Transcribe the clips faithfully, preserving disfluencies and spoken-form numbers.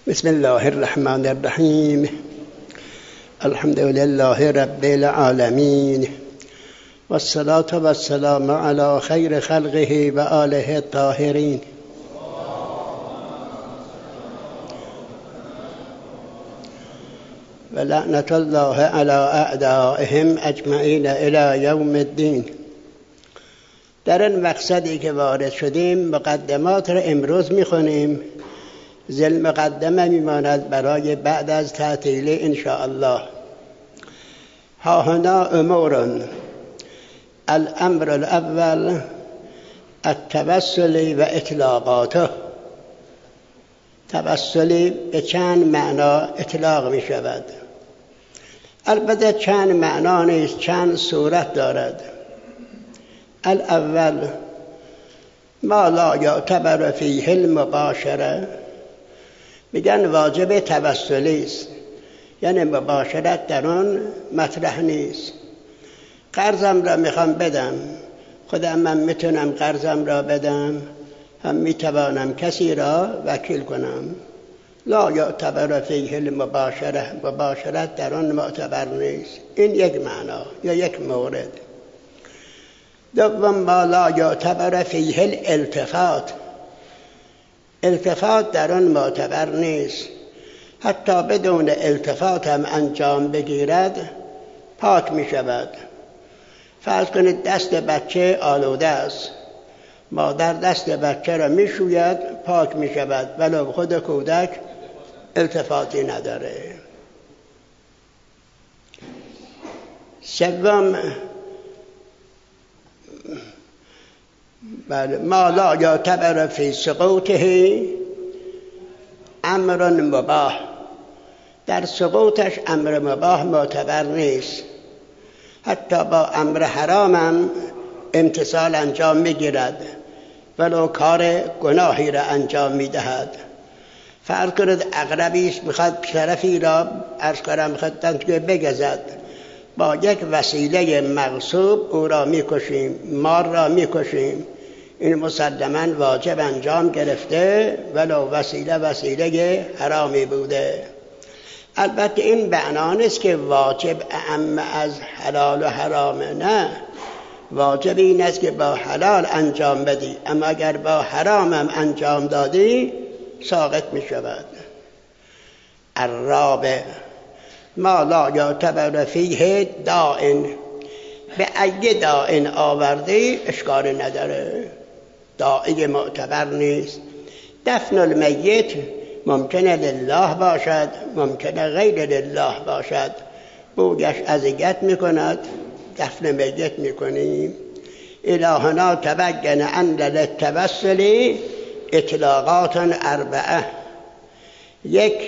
بسم الله الرحمن الرحیم. الحمد لله رب العالمین والصلاة والسلام علی خیر خلقه و آله الطاهرین. و لعنت الله علی اعدائهم اجمعین الی یوم الدین. در این مقصدی که وارد شدیم مقدمات را امروز میخونیم. ذل مقدمه میماند برای بعد از تعطیل ان شاء الله. ها هنا امور. الامر الاول التوسل و اطلاقاته. توسلی به چند معنا اطلاق می شود. البته چند معنا نیست، چند صورت دارد. الاول ما لا یعتبر فیه المباشره، میگن واجب توسلی است، یعنی مباشرت در آن مطرح نیست. قرضم را میخوام بدم، خودم من میتونم قرضم را بدم، هم میتوانم کسی را وکیل کنم. لا یعتبر فیه المباشره، مباشرت در آن معتبر نیست. این یک معنا یا یک مورد. دوم ما لا یعتبر فیه الالتفات، التفات در آن معتبر نیست. حتی بدون التفات هم انجام بگیرد پاک می شود. فرض کنید دست بچه آلوده است، مادر دست بچه را می شوید پاک می شود، ولو خود کودک التفاتی نداره. سوم بله ما لا یعتبر فی سقوطه امر مباح، در سقوطش امر مباح معتبر نیست. حتی با امر حرام هم امتثال انجام میگیرد ولو کار گناهی را انجام میدهد. فرض کنید عقربی است میخواد طرفی را عرض کنم میخواد که بگزد، با یک وسیله مغصوب او را میکشیم، مار را میکشیم. این مسلماً واجب انجام گرفته ولو وسیله وسیله حرامی بوده. البته این معنا نیست که واجب اعم از حلال و حرام، نه، واجب این است که با حلال انجام بدی، اما اگر با حرام هم انجام دادی ساقط می شود. الرابع ما لا یعتبر فیه دائن، به ای دائن آوردی اشکال نداره، داعی معتبر نیست. دفن المیت ممکنه لله باشد، ممکنه غیر لله باشد. بوگش اذیت میکند، دفن میت میکنیم. الهنا تبین ان للتوسل اطلاقات اربعه. یک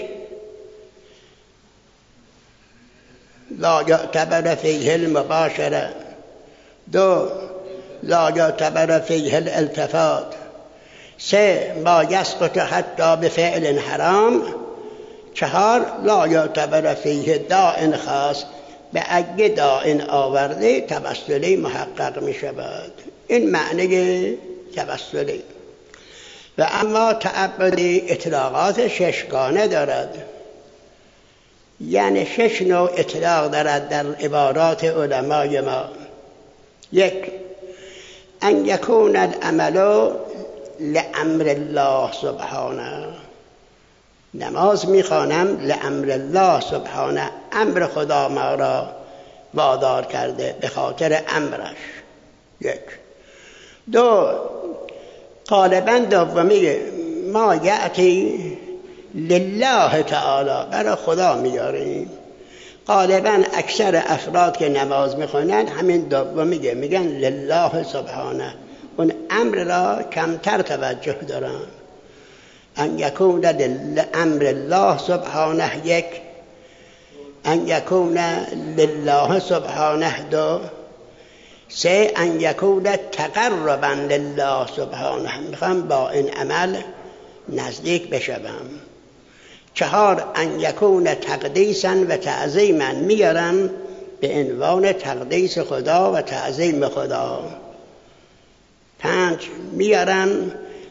لا یعتبر فیه المباشره. دو لا یعتبر فیه الالتفات. سه ما یسقط حتی بفعل حرام. چهار لا یعتبر فیه دائن خاص، به اگه دائن آورده توسلی محقق می شود. این معنی توسلی. و اما تعبدی اطلاقات ششگانه دارد، یعنی شش نوع اطلاق دارد در عبارات علمای ما. یک ان یکون العمل لامر الله سبحانه. نماز میخوانم لامر الله سبحانه، امر خدا ما را وادار کرده به خاطر امرش. یک. دو غالبا دومی ما یأتی لله تعالی، برای خدا میاریم. غالبا اکثر افراد که نماز میخونن همین دومی میگن لله سبحانه، اون امر را کمتر توجه دارن. ان یکون لامر الله سبحانه یک، ان یکون لله سبحانه دو، سه ان یکون تقربا لله سبحانه، میخوام با این عمل نزدیک بشوم. چهار ان یکون تقدیسا و تعظیما، میارم به عنوان تقدیس خدا و تعظیم خدا. پنج میارم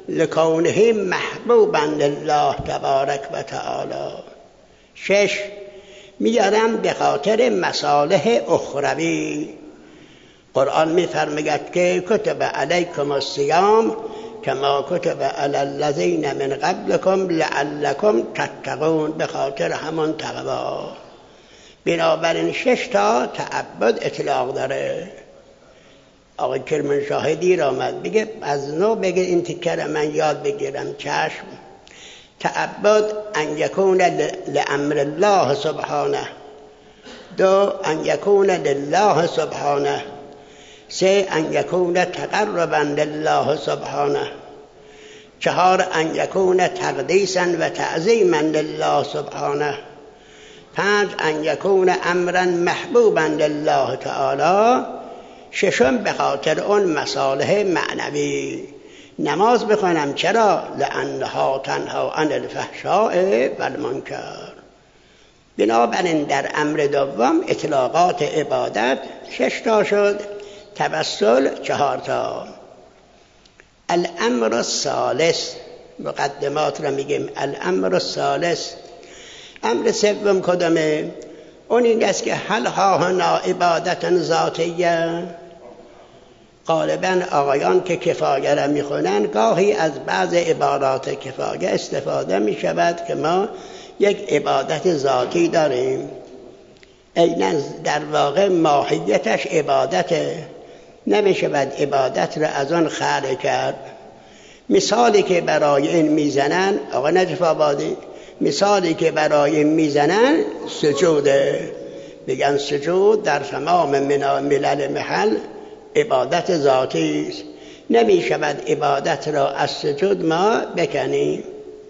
لکونه محبوبا لله تبارک و تعالی. شش، میارم به خاطر مصالح اخروی. قرآن میفرماید که کتب علیکم الصیام کما کتب علی الذین من قبلکم لعلکم تتقون، به خاطر همان تقوا. بنابراین شش تا تعبد اطلاق داره. آقای کرمانشاه دیر آمد بگه از نو بگه این تکر من یاد بگیرم. چشم. تعبد ان یکون لامر الله سبحانه. دو، ان یکون لله سبحانه. سه، ان یکون تقربا لله سبحانه. چهار، ان یکون تقدیسا و تعظیما لله سبحانه. پنج، ان یکون امرا محبوبا لله تعالی. ششم، به خاطر اون مصالح معنوی. نماز بخونم چرا؟ لانها تنها عن الفحشاء و المنکر. بنابراین در امر دوم اطلاقات عبادت شش تا شد، توسل چهار تا. الامر الثالث، مقدمات را میگیم. الامر الثالث، امر سوم کدامه؟ اون این است که هل ها عبادت ذاتیه. غالبا آقایان که کفایه را میخونن گاهی از بعض عبارات کفایه استفاده میشود که ما یک عبادت ذاتی داریم. اینا در واقع ماهیتش عبادته، نمیشود عبادت را از آن خلع کرد. مثالی که برای این میزنن آقا نجف آبادی، مثالی که برای این میزنن سجوده. بگن سجود در تمام ملل محل عبادت ذاتی است. نمی شود عبادت را از سجود ما بکنیم.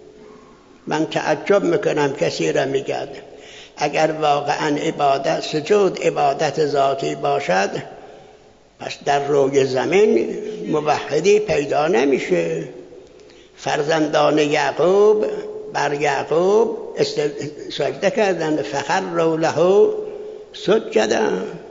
من تعجب میکنم کسی را میگد اگر واقعا عبادت سجود عبادت ذاتی باشد پس در روی زمین موحدی پیدا نمیشه. فرزندان یعقوب بر یعقوب سجده کردن، فخروا له سجدا.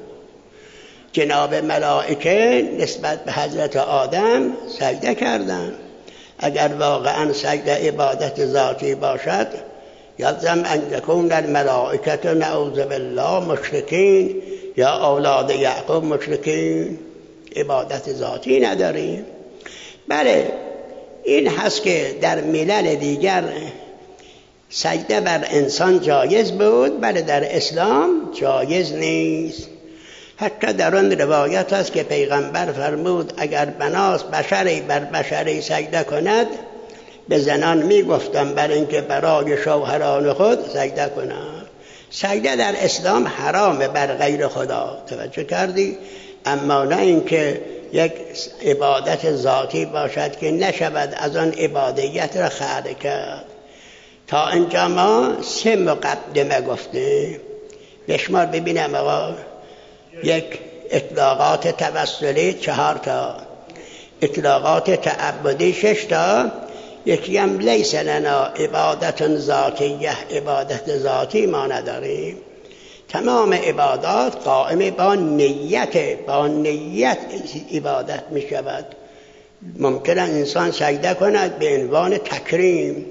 جناب ملائکه نسبت به حضرت آدم سجده کردند. اگر واقعا سجده عبادت ذاتی باشد یلزم ان یکون الملائکه نعوذ بالله مشرکین، یا اولاد یعقوب مشرکین. عبادت ذاتی نداریم. بله این هست که در ملل دیگر سجده بر انسان جایز بود، بله در اسلام جایز نیست. حتی در آن روایت است که پیغمبر فرمود اگر بناس بشری بر بشری سجده کند، به زنان می گفتم بر اینکه برای شوهران خود سجده کنند. سجده در اسلام حرامه بر غیر خدا، توجه کردی؟ اما نه اینکه یک عبادت ذاتی باشد که نشود از آن عبادیت را خلع کرد. تا اینجا ما سه مقدمه گفتیم. بشمار ببینم آقا. یک، اطلاقات توسلی چهار تا، اطلاقات تعبدی شش تا، یکی هم لیس لنا عبادت ذاتیه، عبادت ذاتی ما نداریم. تمام عبادات قائم با نیت، با نیت عبادت می شود. ممکن است انسان سجده کند به عنوان تکریم.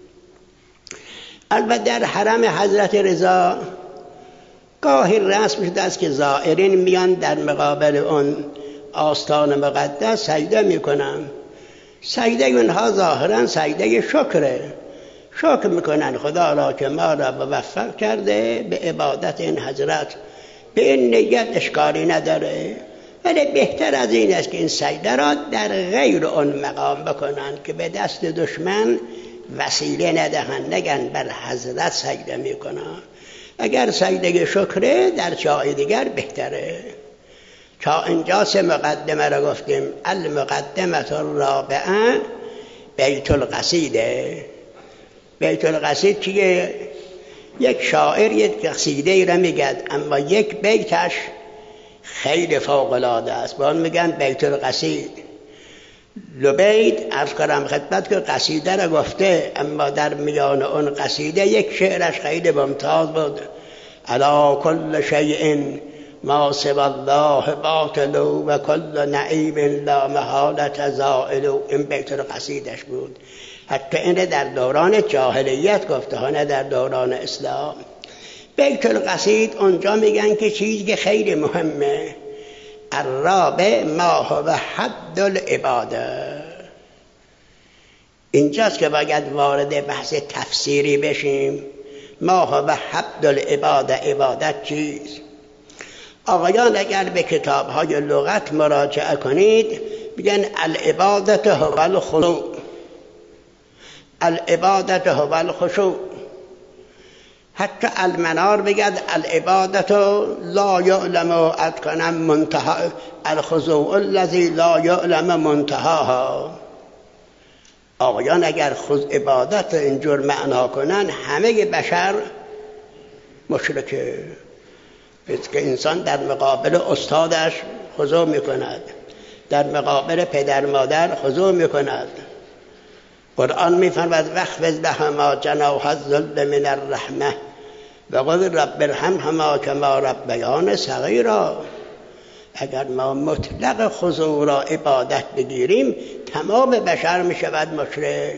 البته در حرم حضرت رضا گاهی رسم شده است که زائرین میان در مقابل اون آستان مقدس سجده میکنن. سجده اونها ظاهرا سجده شکره، شکر میکنن خدا را که ما را موفق کرده به عبادت این حضرت. به این نیت اشکالی نداره، ولی بهتر از این است که این سجده را در غیر اون مقام بکنن که به دست دشمن وسیله ندهند، نگن بر حضرت سجده میکنن. اگر سجده شکره در جای دیگر بهتره. تا اینجا سه مقدمه را گفتیم. المقدمه الرابعه بیت القصیده. بیت القصید که یک شاعر یک قصیده را میگد، اما یک بیتش خیلی فوق العاده است، با اون میگن بیت القصید. لبید عرض کنم خدمت که قصیده را گفته، اما در میان اون قصیده یک شعرش خیلی ممتاز بود. علی کل شیء ما سوى الله باطل و کل نعیم لا محالة زائل. این بیت قصیدش بود. حتی این در دوران جاهلیت گفته ها، نه در دوران اسلام. بیت القصید اونجا میگن که چیزی که خیلی مهمه، الرابع ما هو حد العباده. اینجاست که باید وارد بحث تفسیری بشیم. ما هو حد العباده، عبادت چیست؟ آقایان اگر به کتاب‌های لغت مراجعه کنید میگن العبادت هو الخضوع، العبادت هو الخشوع. حتی المنار بگد العبادت لا یعلم اتقنا منتها الخضوع الذی لا یعلم منتهاها. آقایان اگر خود عبادت اینجور معنا کنن همه بشر مشرکه. که انسان در مقابل استادش خضوع میکند، در مقابل پدر مادر خضوع میکند. قرآن میفرماید واخفض لهما جناح الذل من الرحمه و قل رب ارحمهما کما ربیان صغیرا. اگر ما مطلق خضوع را عبادت بگیریم تمام بشر میشود مشرک.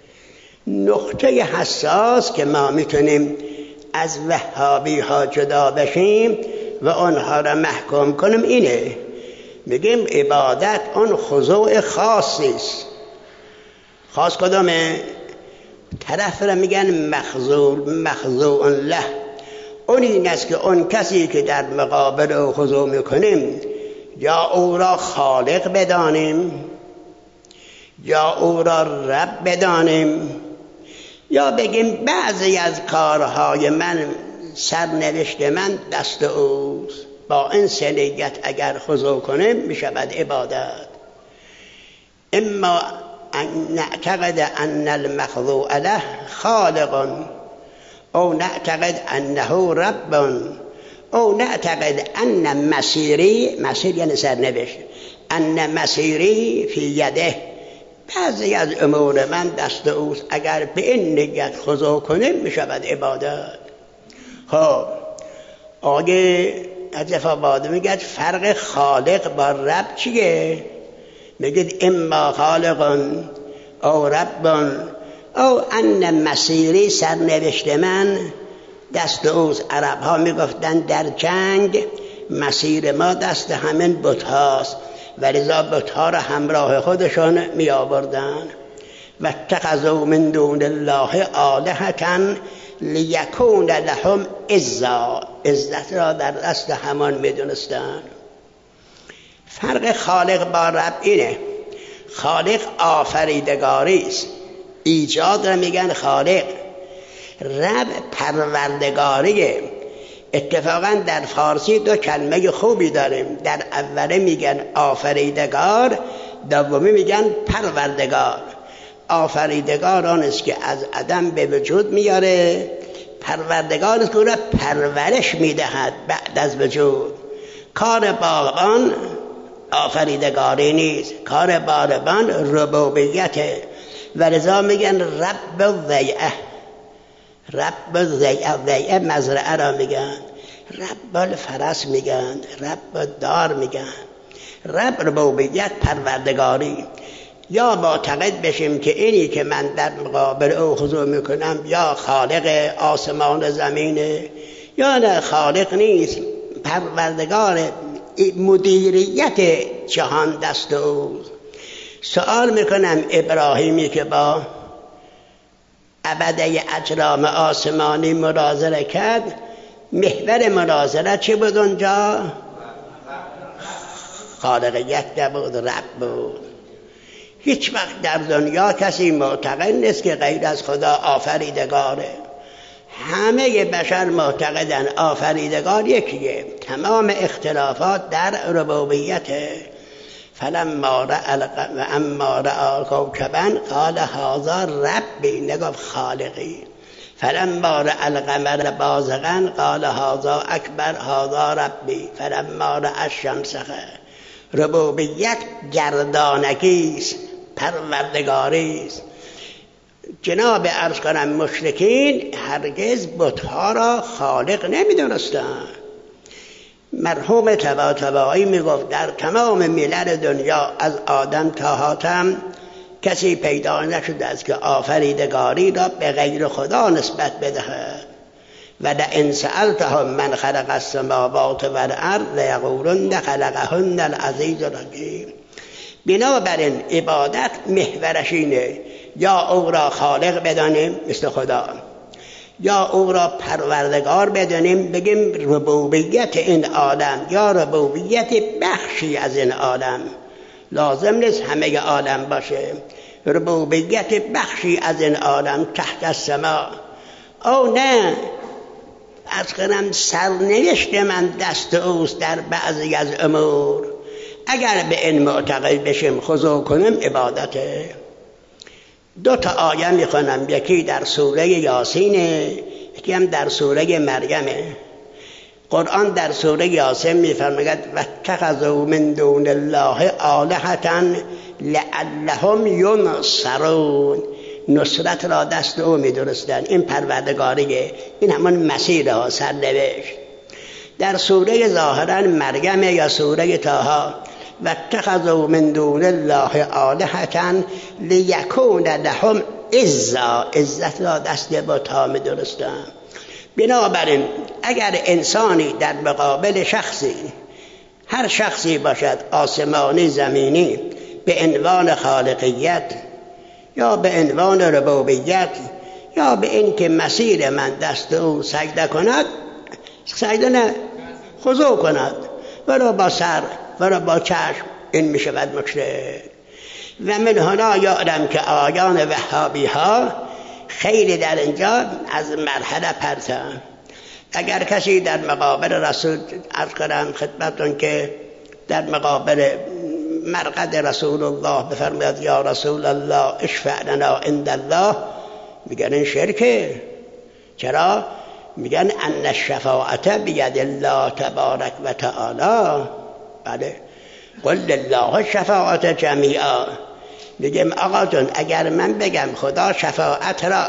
نقطه حساس که ما میتونیم از وهابی ها جدا بشیم و آنها را محکوم کنیم اینه، میگیم عبادت اون خضوع خاصی است. خاص کدامه؟ طرف را میگن مخضوع مخضوع له. اون این است که اون کسی که در مقابل او خضوع میکنیم یا او را خالق بدانیم یا او را رب بدانیم، یا بگیم بعضی از کارهای من سرنوشت من دست اوست. با این سلیت اگر خضوع کنیم میشود عبادت. اما ان نعتقد ان المخضوع له خالق او نعتقد انه رب او نعتقد ان مسیری، مسیر یعنی سرنوشت، ان مسیری فی یده، بعضی از امور من دست اوست. اگر به این نیت خضوع کنیم میشود عبادت. خب آگه از آباد میگه فرق خالق با رب چیه؟ میگید اما خالق او رب او ان مسیری، سرنوشت من دست اوست. عرب ها میگفتن در جنگ مسیر ما دست همین بت هاست و لذا بت ها را همراه خودشان می آوردن. و اتخذوا من دون الله آلهة لیکون لهم عزا، عزت را در دست همان می دونستن. فرق خالق با رب اینه، خالق آفریدگاری است، ایجاد را میگن خالق. رب پروردگاریه. اتفاقا در فارسی دو کلمه خوبی داریم، در اوله میگن آفریدگار، دومی میگن پروردگار. آفریدگار آن است که از عدم به وجود میاره، پروردگار است که او را پرورش میدهد بعد از وجود. کار باغبان آفریدگاری نیست، کار باغبان ربوبیته. و لذا میگن رب الضیعه، رب الضیعه، ضیعه مزرعه را میگن، رب الفرس میگن، رب الدار میگن. رب ربوبیت، پروردگاری. یا معتقد بشیم که اینی که من در مقابل او خضوع میکنم یا خالق آسمان زمینه یا نه خالق نیست، پروردگار، مدیریت جهان دست اوست. سوال میکنم ابراهیمی که با ابده اجرام آسمانی مناظره کرد، محور مناظره چی بود اونجا؟ خالقیت نبود، رب بود. هیچ وقت در دنیا کسی معتقد نیست که غیر از خدا آفریدگاره. همه بشر معتقدن آفریدگار یکیه، تمام اختلافات در ربوبیته. فلما رأى و اما رأى کوكبا قال هذا ربی، نگفت خالقی. فلما رأى القمر بازغا قال هذا اکبر هذا ربی. فلما رأى الشمس، ربوبیت گردانگی است، پروردگاری است. جناب عرض کنم مشرکین هرگز بت‌ها را خالق نمی‌دونستند. مرحوم طباطبایی میگفت در تمام ملل دنیا از آدم تا حاتم کسی پیدا نشده است که آفریدگاری را به غیر خدا نسبت بدهد و لئن سألتهم من خلق السماوات والارض لیقولن خلقهن العزیز الحکیم. بنابراین عبادت محورش اینه یا او را خالق بدانیم مثل خدا، یا او را پروردگار بدانیم بگیم ربوبیت این عالم یا ربوبیت بخشی از این عالم، لازم نیست همه عالم باشه، ربوبیت بخشی از این عالم تحت السما. او نه از کنم سرنوشت من دست اوست در بعضی از امور. اگر به این معتقد بشیم خضوع کنیم عبادته. دو تا آیه میخونم، یکی در سوره یاسینه، یکی هم در سوره مریمه. قرآن در سوره یاسین میفرماید واتخذوا من دون الله آلهة لعلهم ینصرون. نصرت را دست او میدرستن، این پروردگاریه، این همان مسیر ها سرنوشت. در سوره ظاهرا مریم یا سوره طه واتخذوا من دون الله آلهة لیکون لهم عزا، عزت را دست بت‌ها می‌درستند. بنابراین اگر انسانی در مقابل شخصی، هر شخصی باشد آسمانی زمینی، به عنوان خالقیت یا به عنوان ربوبیت یا به این که مسیر من دست او سجده کند، سجده نه خضوع کند، ولو با سر ولو با چشم، این می شود مشرک. و من هنا یادم که آیان وهابی ها خیلی در اینجا از مرحله پرتن. اگر کسی در مقابل رسول، عرض کنم خدمتون که در مقابل مرقد رسول الله بفرماید یا رسول الله اشفع لنا عند الله، میگن این شرکه. چرا؟ میگن ان الشفاعت بید الله تبارک و تعالی. بله، قل لله الشفاعت جمیعا. میگم آقا جون اگر من بگم خدا شفاعت را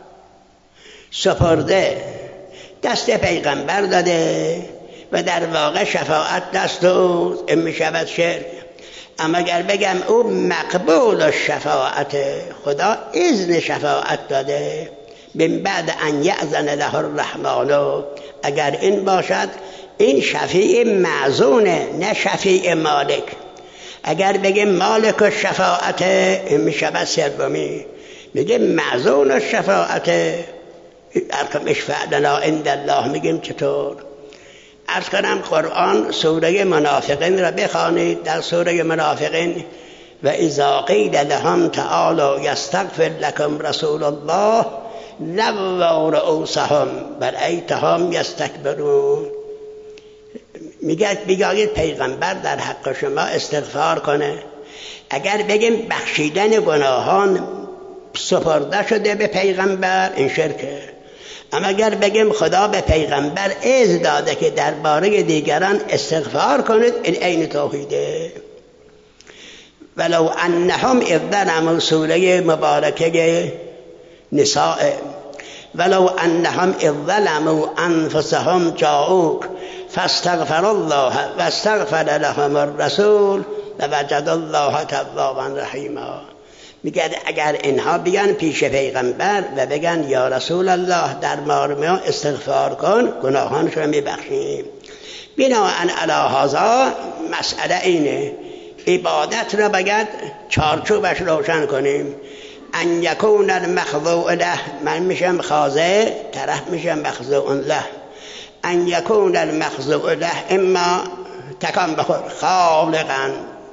سپرده دست پیغمبر داده و در واقع شفاعت دست اوست، این میشود شرک. اما اگر بگم او مقبول الشفاعت، خدا اذن شفاعت داده من بعد ان یأذن له الرحمن، اگر این باشد این شفیع معزونه نه شفیع مالک. اگر بگیم مالک الشفاعت این میشود سومی. میگه معزون الشفاعت، ارکم اشفع لنا عند الله، میگیم چطور؟ عرض کنم قرآن سوره منافقین را بخوانید. در سوره منافقین و اذا قیل لهم تعالوا یستغفر لكم رسول الله لووا رؤوسهم بل ایتهم یستکبرون. میگه بگید پیغمبر در حق شما استغفار کنه. اگر بگیم بخشیدن گناهان سپرده شده به پیغمبر، این شرکه. اما اگر بگیم خدا به پیغمبر اذن داده که درباره دیگران استغفار کنید، این عین توحیده. ولو انهم اذ ظلموا، سوره مبارکه نساء، ولو انهم اذ ظلموا انفسهم جاءوک فاستغفر الله واستغفر لهم الرسول لوجد الله توابا رحیما. میگه اگر اینها بیان پیش پیغمبر و بگن یا رسول الله در ما استغفار کن، گناهانش رو میبخشیم. بناهن علی هذا مسئله اینه، عبادت را باید چارچوبش روشن کنیم. ان یکون المخضوع له، من میشم خاضع، طرف میشم مخضوع له. ان یکون المخضوع له اما تکان بخور خالقا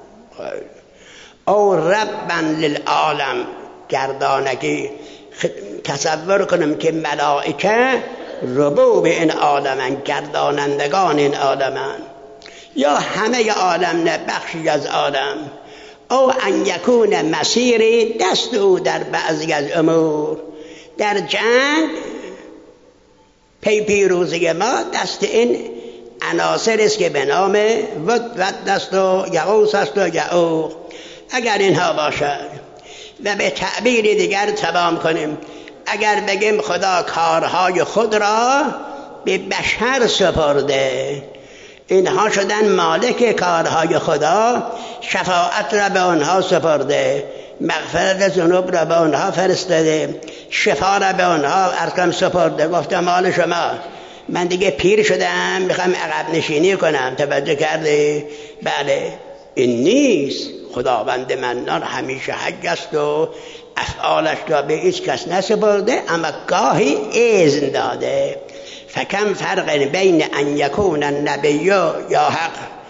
او ربا للعالم، گردانگی. تصور کنم که ملائکه ربوب این عالمن، گردانندگان این عالمن، یا همه عالم نه بخشی از عالم. او ان یکون مسیری دست او در بعضی از امور. در جنگ پی پیروزی ما دست این عناصر است که به نام ود ود دست و یغوث است و یعوق. اگر اینها باشد و به تعبیر دیگر تمام کنیم، اگر بگیم خدا کارهای خود را به بشر سپرده، اینها شدن مالک کارهای خدا، شفاعت را به آنها سپرده، مغفرت ذنوب را به آنها فرستاده، شفا را به آنها ارکم سپرده. گفتم مال شما، من دیگه پیر شدم میخوام عقب نشینی کنم. توجه کرده؟ بله، این نیست. خداوند منان همیشه حج است و افعالش را به هیچ کس نسپرده، اما گاهی اذن داده. فکم فرق بین ان یکون النبی یا حق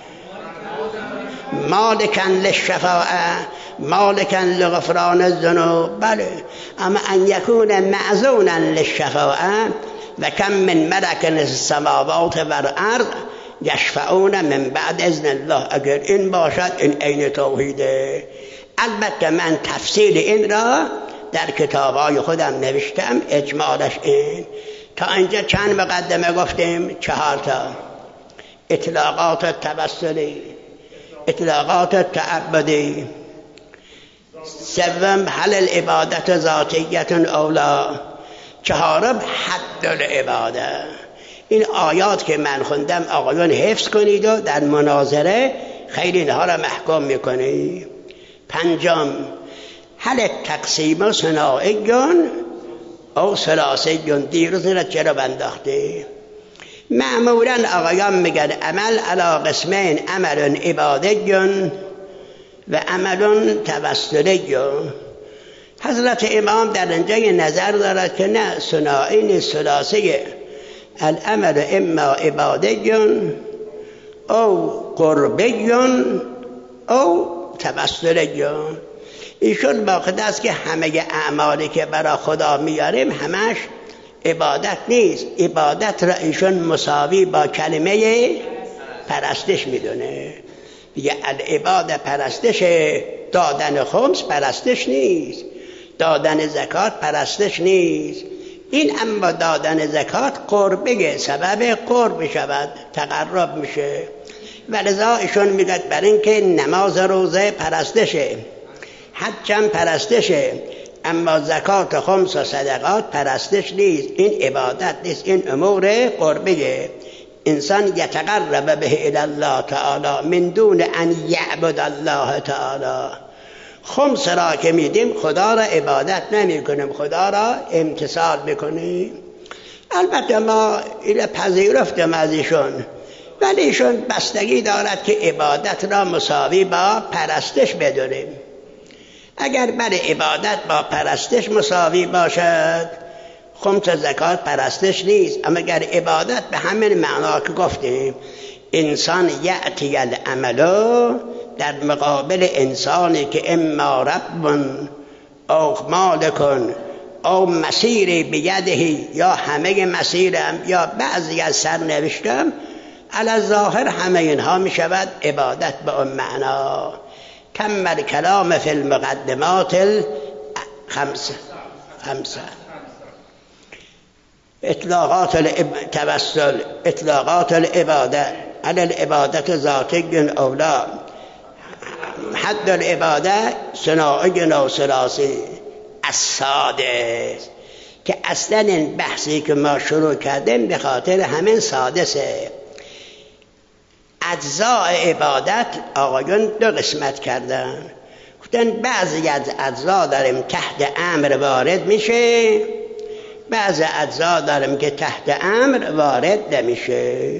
مالکن للشفاعه مالکن لغفران الذنوب. بله، اما ان یکون معزونا للشفاعه و کم من ملک السماوات و الارض یشفعون من بعد اذن الله. اگر این باشد این عین توحیده. البته من تفصیل این را در کتابای خودم نوشتم، اجمالش این. تا اینجا چند مقدمه گفتیم؟ چهار تا. اطلاقات توسلی، اطلاقات تعبدی، سوم هل العبادت ذاتیت اولا، چهارم حد العباده. این آیات که من خوندم آقایون حفظ کنید و در مناظره خیلی اینها را محکوم میکنید. پنجم هل تقسیم صناعیون او ثلاثیون. دیروز را چرا بنداخته؟ معمولا آقایان میگن عمل علی قسمین، عمل عبادیون و عمل توسلیون. حضرت امام در اینجا نظر دارد که نه، صناعی نیست، ثلاثیه. العمل اما عبادیون او قربیون او توسلیون. ایشون باقید است که همه اعمالی که برای خدا میاریم همش عبادت نیست. عبادت را ایشون مساوی با کلمه پرستش میدونه. دیگه العباده پرستش، دادن خمس پرستش نیست، دادن زکات پرستش نیست. این اما دادن زکات قربه، سبب قرب شود، تقرب میشه. ولذا ایشون میگه بر این که نماز روزه پرستشه، حجم پرستشه، اما زکات خمس و صدقات پرستش نیست. این عبادت نیست، این امور قربه. انسان یتقرب به الی الله تعالی من دون ان یعبد الله تعالی. خمس را که میدیم خدا را عبادت نمی کنیم، خدا را امتثال میکنیم. البته ما این پذیرفتم از ایشون، ولی ایشون بستگی دارد که عبادت را مساوی با پرستش بدونیم. اگر بر عبادت با پرستش مساوی باشد، خمس زکات پرستش نیست. اما اگر عبادت به همین معنا که گفتیم، انسان یأتی العملو، در مقابل انسانی که اما رب او مالکن او مسیر بیدهی، یا همه مسیرم یا بعضی از سرنوشتم، علی ظاهر همه اینها می شود عبادت به اون معنا. کمل کلام فی المقدمات الخمسه خمسه. اطلاقات التوسل، اطلاقات العباده، علی العبادت ذاتی اولا، حد العباده صناعی و ثلاثی. السادس، که اصلا این بحثی که ما شروع کردیم به خاطر همین سادسه. اجزاء عبادت آقایون دو قسمت کردن. گفتن بعضی از اجزا داریم تحت امر وارد میشه، بعضی اجزا داریم که تحت امر وارد نمیشه.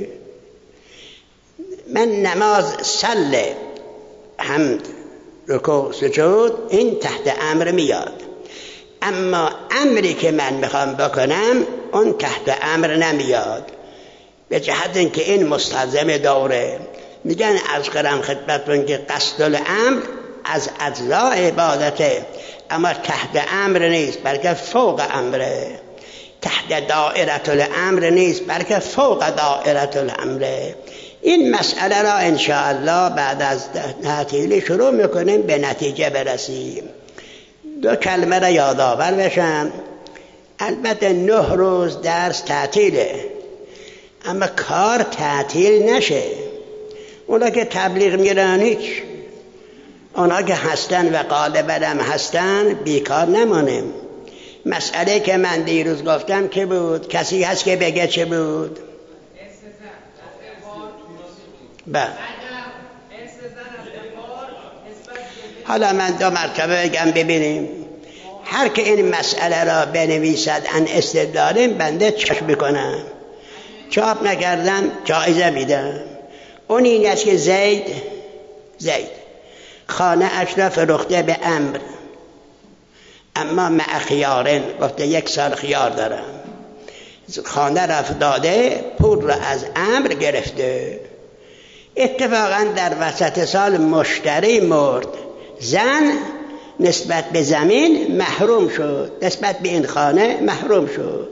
من نماز صله، حمد، رکوع، سجود، این تحت امر میاد. اما امری که من میخوام بکنم اون تحت امر نمیاد، به جهت اینکه این مستلزم دوره. میگن از قرم خدمتتون که قصد الامر از اجزاء عبادته، اما تحت امر نیست بلکه فوق امره. تحت دائره الامر نیست بلکه فوق دائره الامره. این مسئله را انشاءالله بعد از تعطیلی شروع میکنیم به نتیجه برسیم. دو کلمه را یادآور بشم. البته نه روز درس تعطیله، اما کار تعطیل نشه. اونا که تبلیغ میرن هیچ، اونا که هستن و غالبا هم هستن بیکار نمانیم. مسئله که من دیروز گفتم که بود؟ کسی هست که بگه چه بود؟ بله. حالا من دو مرتبه بگم ببینیم، هر که این مسئله را بنویسد ان استدلالیم بنده چشم بکنم، چاپ نکردم جایزه میدم. اون این است که زید زید خانه اش را فروخته به امر، اما مع خیارن، گفته یک سال خیار دارم. خانه را داده، پول را از امر گرفته. اتفاقا در وسط سال مشتری مرد، زن نسبت به زمین محروم شد، نسبت به این خانه محروم شد،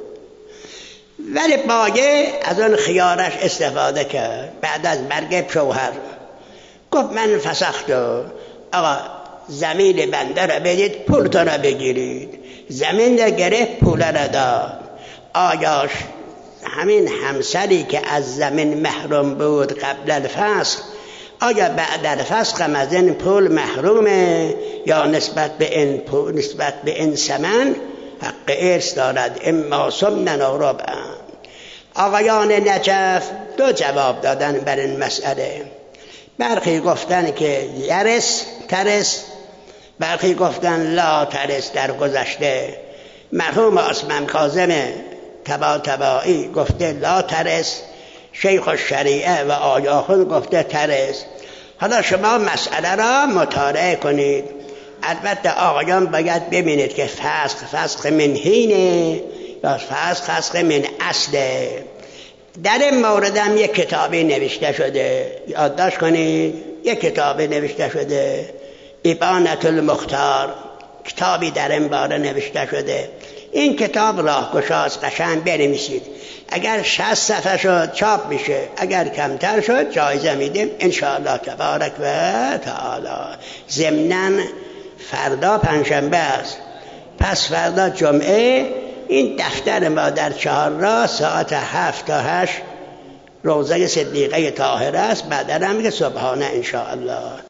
ولی باقی از اون خیارش استفاده کرد. بعد از مرگ شوهر گفت من فسختم، آقا زمین بنده را بدید، پولتون را بگیرید. زمین را گرفت، پول را داد. آیا همین همسری که از زمین محروم بود قبل الفسخ، آیا بعد الفسخ هم از این پول محرومه یا نسبت به این پول، نسبت به این ثمن حق ارث دارد؟ اما سمنن و ربعا. آقایان نجف دو جواب دادن بر این مسئله. برخی گفتن که یرس ترس، برخی گفتن لا ترس. در گذشته مرحوم عثمان کاظم طباطبایی گفته لا ترس، شیخ الشریعه و آیاخون گفته ترس. حالا شما مسئله را مطالعه کنید. البته آقایان باید ببینید که فسخ فسخ من هینه یا فسخ فسخ من اصله. در این مورد هم یک کتابی نوشته شده، یادداشت کنید، یک کتابی نوشته شده، ابانة المختار، کتابی در این باره نوشته شده. این کتاب راهگشاست، قشنگ بنویسید. اگر شصت صفحه شد چاپ میشه، اگر کمتر شد جایزه میدیم ان شاء الله تبارک و تعالی. ضمناً فردا پنجشنبه است، پس فردا جمعه. این دفتر ما در چهارراه ساعت هفت تا هشت روضه صدیقه طاهره است. بعد هم که صبحانه ان شاء الله.